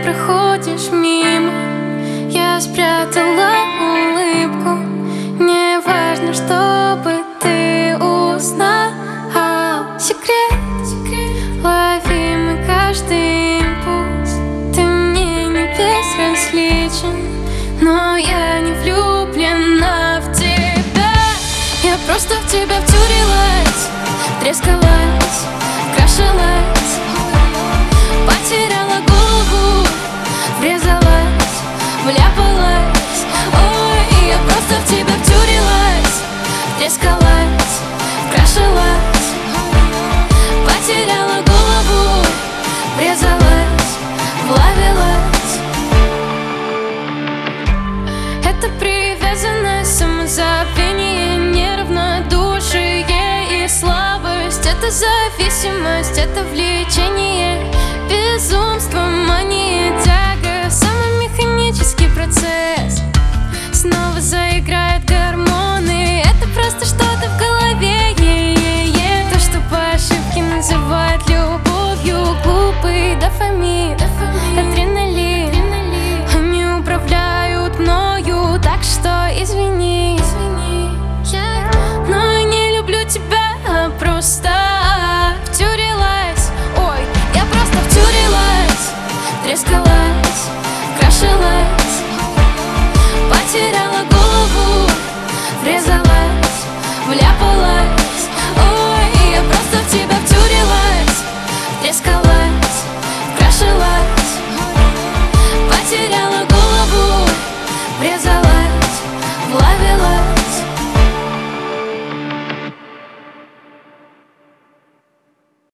проходишь мимо, я спрятала улыбку. Мне важно, чтобы ты узнал секрет, ловимый каждый импульс. Ты мне не безразличен, но я не влюблена в тебя. Я просто в тебя втюрилась, трескалась, крашилась, потеряла голову, врезалась, вляпалась. Ой, я просто в тебя втюрилась, трескалась, крашилась, потеряла голову, врезалась, влавилась. Это привязанность, самозабвение, неравнодушие и слабость. Это зависимость, это влечение, безумство, мания, тяга. Самый механический процесс. Снова заиграют гормоны. Это просто что-то в голове. То, что по ошибке называют любовью. Глупый дофамин, адреналин. Они управляют мною, так что извини. Но я не люблю тебя, просто втюрилась. Ой, я просто втюрилась, трескалась, крашилась, потеряла голову, врезалась, вляпалась.